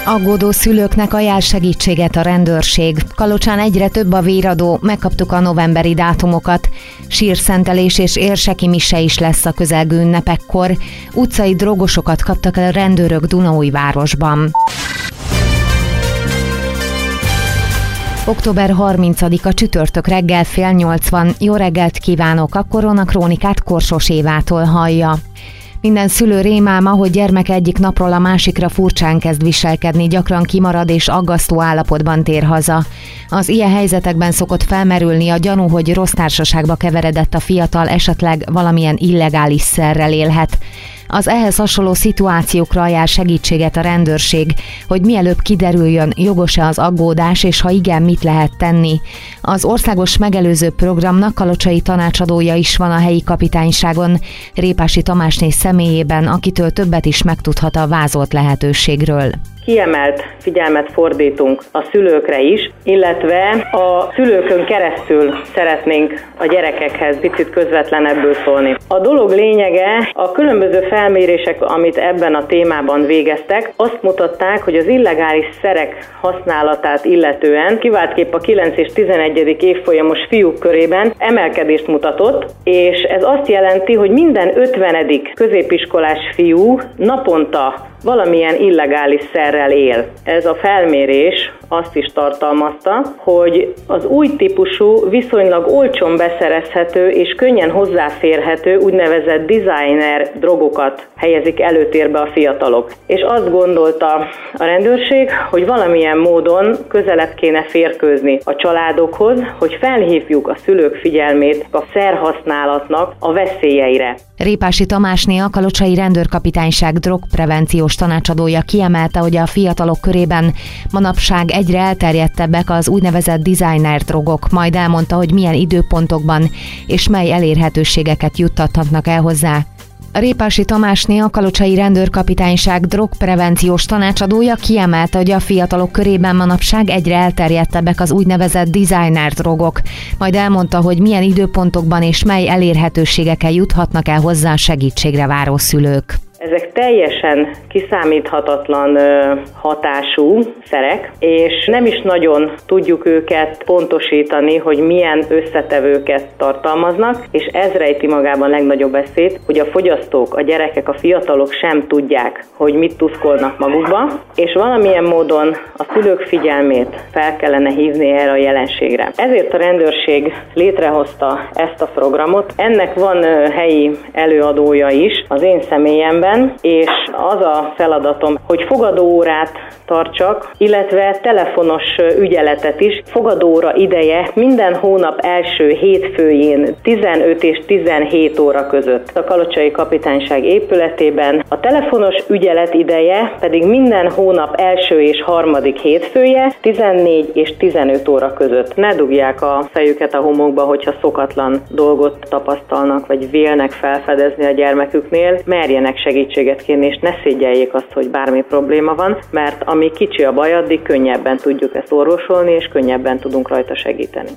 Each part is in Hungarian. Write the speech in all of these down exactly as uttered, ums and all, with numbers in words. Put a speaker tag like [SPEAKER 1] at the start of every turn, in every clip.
[SPEAKER 1] Aggódó szülőknek ajánl segítséget a rendőrség. Kalocsán egyre több a véradó, megkaptuk a novemberi dátumokat. Sírszentelés és érseki mise is lesz a közelgő ünnepekkor. Utcai drogosokat kaptak el a rendőrök Dunaújvárosban. október harmincadika csütörtök reggel fél nyolc van. Jó reggelt kívánok, a Koronakrónikát Korsos Évától hallja. Minden szülő rémálma, hogy gyermek egyik napról a másikra furcsán kezd viselkedni, gyakran kimarad és aggasztó állapotban tér haza. Az ilyen helyzetekben szokott felmerülni a gyanú, hogy rossz társaságba keveredett a fiatal, esetleg valamilyen illegális szerrel élhet. Az ehhez hasonló szituációkra ajánl segítséget a rendőrség, hogy mielőbb kiderüljön, jogos-e az aggódás, és ha igen, mit lehet tenni. Az országos megelőző programnak kalocsai tanácsadója is van a helyi kapitányságon, Répási Tamásné személyében, akitől többet is megtudhat a vázolt lehetőségről.
[SPEAKER 2] Kiemelt figyelmet fordítunk a szülőkre is, illetve a szülőkön keresztül szeretnénk a gyerekekhez picit közvetlenebbül szólni. A dolog lényege, a különböző felmérések, amit ebben a témában végeztek, azt mutatták, hogy az illegális szerek használatát illetően, kiváltképp a kilenc és tizenegyedik évfolyamos fiúk körében emelkedést mutatott, és ez azt jelenti, hogy minden ötvenedik középiskolás fiú naponta valamilyen illegális szerrel él. Ez a felmérés azt is tartalmazta, hogy az új típusú, viszonylag olcsón beszerezhető és könnyen hozzáférhető úgynevezett designer drogokat helyezik előtérbe a fiatalok. És azt gondolta a rendőrség, hogy valamilyen módon közelebb kéne férkőzni a családokhoz, hogy felhívjuk a szülők figyelmét a szerhasználatnak a veszélyeire.
[SPEAKER 1] Répási Tamásné, a kalocsai rendőrkapitányság drogprevenciós tanácsadója kiemelte, hogy a fiatalok körében manapság egyre elterjedtebbek az úgynevezett designer drogok, majd elmondta, hogy milyen időpontokban és mely elérhetőségeket juttathatnak el hozzá. Répási Tamásné, a kalocsai rendőrkapitányság drogprevenciós tanácsadója kiemelte, hogy a fiatalok körében manapság egyre elterjedtebbek az úgynevezett designer drogok, majd elmondta, hogy milyen időpontokban és mely elérhetőségekkel juthatnak el hozzá segítségre váró szülők.
[SPEAKER 2] Ezek teljesen kiszámíthatatlan hatású szerek, és nem is nagyon tudjuk őket pontosítani, hogy milyen összetevőket tartalmaznak, és ez rejti magában legnagyobb veszélyt, hogy a fogyasztók, a gyerekek, a fiatalok sem tudják, hogy mit tuszkolnak magukba, és valamilyen módon a szülők figyelmét fel kellene hívni erre a jelenségre. Ezért a rendőrség létrehozta ezt a programot. Ennek van helyi előadója is az én személyemben, és az a feladatom, hogy fogadóórát tartsak, illetve telefonos ügyeletet is. Fogadóóra ideje minden hónap első hétfőjén tizenöt és tizenhét óra között a kalocsai kapitányság épületében. A telefonos ügyelet ideje pedig minden hónap első és harmadik hétfője tizennégy és tizenöt óra között. Ne dugják a fejüket a homokba, hogyha szokatlan dolgot tapasztalnak, vagy vélnek felfedezni a gyermeküknél, merjenek segítséget kérni, és ne szégyeljék azt, hogy bármi probléma van, mert ami kicsi a baj, addig könnyebben tudjuk ezt orvosolni, és könnyebben tudunk rajta segíteni.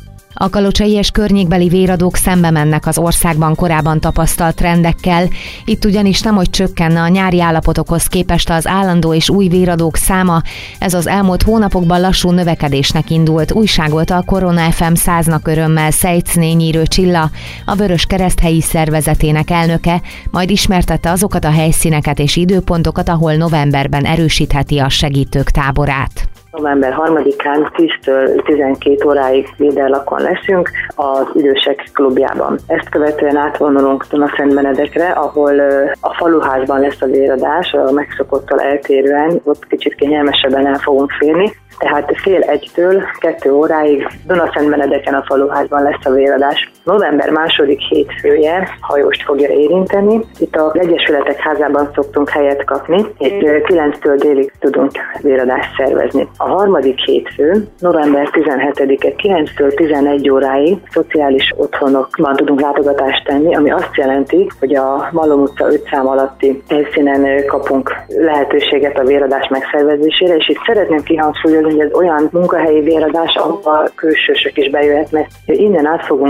[SPEAKER 1] A kalocsai és környékbeli véradók szembe mennek az országban korábban tapasztalt trendekkel. Itt ugyanis nemhogy csökkenne a nyári állapotokhoz képest az állandó és új véradók száma, ez az elmúlt hónapokban lassú növekedésnek indult, újságolta a Korona ef em száznak örömmel Szejcné Nyírő Csilla, a Vöröskereszt helyi szervezetének elnöke, majd ismertette azokat a helyszíneket és időpontokat, ahol novemberben erősítheti a segítők táborát.
[SPEAKER 3] november harmadikán tíztől tizenkét óráig Véderlakon leszünk az idősek klubjában. Ezt követően átvonulunk Dunaszentbenedekre, ahol a faluházban lesz a véradás, a megszokottal eltérően, ott kicsit kényelmesebben el fogunk férni. Tehát fél egytől kettő óráig Dunaszentbenedeken a faluházban lesz a véradás. November második hétfője hajóst fogja érinteni. Itt az Egyesületek házában szoktunk helyet kapni, és kilenctől délig tudunk véradást szervezni. A harmadik hétfő, november tizenhetedike kilenctől tizenegy óráig szociális otthonokban tudunk látogatást tenni, ami azt jelenti, hogy a Malom utca öt szám alatti helyszínen kapunk lehetőséget a véradás megszervezésére, és itt szeretném kihangsúlyozni, hogy ez olyan munkahelyi véradás, ahol a külsősök is bejöhetnek, hogy innen át fogunk menni bár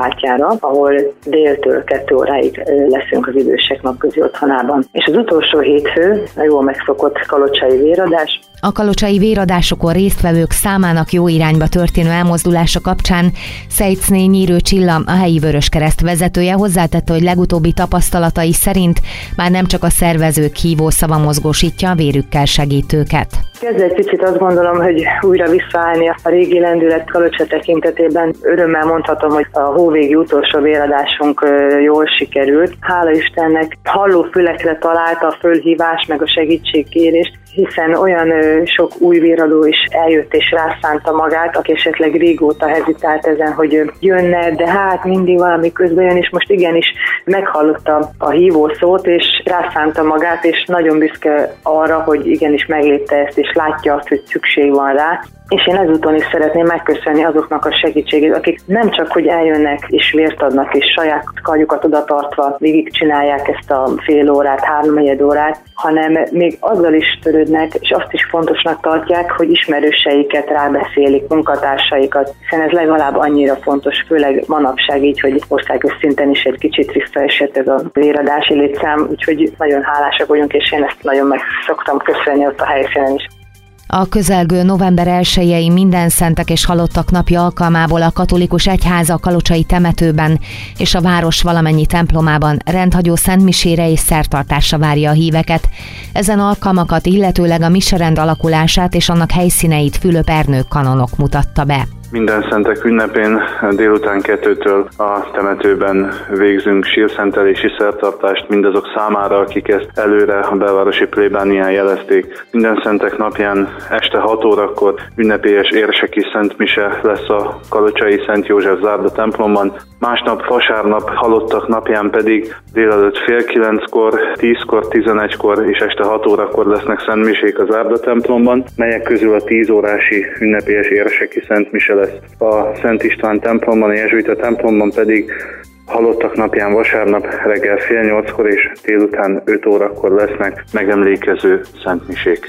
[SPEAKER 3] Bátyára, ahol déltől kettő óráig leszünk az idősek napközi otthonában. És az utolsó hétfő a jól megszokott kalocsai véradás.
[SPEAKER 1] A kalocsai véradásokon résztvevők számának jó irányba történő elmozdulása kapcsán Szejcné Nyírő Csilla, a helyi Vöröskereszt vezetője hozzátette, hogy legutóbbi tapasztalatai szerint már nem csak a szervezők hívószava mozgósítja a vérükkel segítőket.
[SPEAKER 3] Kezd egy picit azt gondolom, hogy újra visszaállni a régi lendület Kalocsa tekintetében. Örömmel mondhatom, hogy a hóvégi utolsó véradásunk jól sikerült. Hála Istennek halló fülekre találta a fölhívás meg a segítségkérés, hiszen olyan sok új véradó is eljött és rászánta magát, aki esetleg régóta hezitált ezen, hogy jönne, de hát mindig valami közben jön, és most igenis meghallotta a hívószót, és rászánta magát, és nagyon büszke arra, hogy igenis meglépte ezt, és látja azt, hogy szükség van rá. És én ezúton is szeretném megköszönni azoknak a segítségét, akik nem csak, hogy eljönnek és vért adnak, és saját karjukat oda tartva végigcsinálják ezt a fél órát, háromnegyed órát, hanem még azzal is törődnek, és azt is fontosnak tartják, hogy ismerőseiket rábeszélik, munkatársaikat, hiszen ez legalább annyira fontos, főleg manapság így, hogy országos szinten is egy kicsit visszaesett ez a véradási létszám, úgyhogy nagyon hálásak vagyunk, és én ezt nagyon meg szoktam köszönni ott a helyszínen is.
[SPEAKER 1] A közelgő november elsejei Mindenszentek és Halottak napja alkalmából a katolikus egyház a kalocsai temetőben és a város valamennyi templomában rendhagyó szentmisére és szertartásra várja a híveket. Ezen alkalmakat illetőleg a miserend alakulását és annak helyszíneit Fülöp Ernő kanonok mutatta be.
[SPEAKER 4] Mindenszentek ünnepén délután kettőtől a temetőben végzünk sírszentelési szertartást mindazok számára, akik ezt előre a belvárosi plébánián jelezték. Mindenszentek napján este hat órakor ünnepélyes érseki szentmise lesz a kalocsai Szent József Zárda templomban. Másnap vasárnap Halottak napján pedig délelőtt fél kilenckor, tízkor, tizenegykor és este hat órakor lesznek szentmisék a Zárda templomban, melyek közül a tíz órási ünnepélyes érseki szentmise lesz a Szent István templomban, a jezsuita templomban pedig Halottak napján vasárnap reggel fél nyolckor és délután öt órakor lesznek megemlékező szentmisék.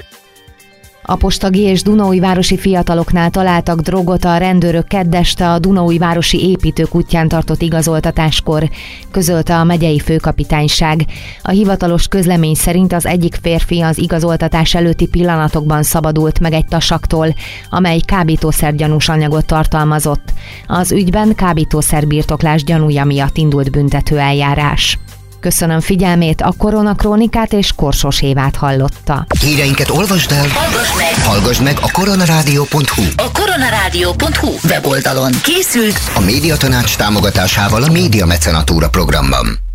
[SPEAKER 1] Apostagi és dunaújvárosi fiataloknál találtak drogot a rendőrök kedd este a dunaújvárosi építők útján tartott igazoltatáskor, közölte a megyei főkapitányság. A hivatalos közlemény szerint az egyik férfi az igazoltatás előtti pillanatokban szabadult meg egy tasaktól, amely kábítószer-gyanús anyagot tartalmazott. Az ügyben kábítószerbirtoklás gyanúja miatt indult büntetőeljárás. Köszönöm figyelmét, a Koronakrónikát és Korsos Évát hallotta.
[SPEAKER 5] Híreinket olvasd el, hallgass meg, hallgass meg a koronarádió pont hu.
[SPEAKER 6] A koronarádió pont hu weboldalon készült
[SPEAKER 5] a Médiatanács támogatásával a Média Mecenatúra programban.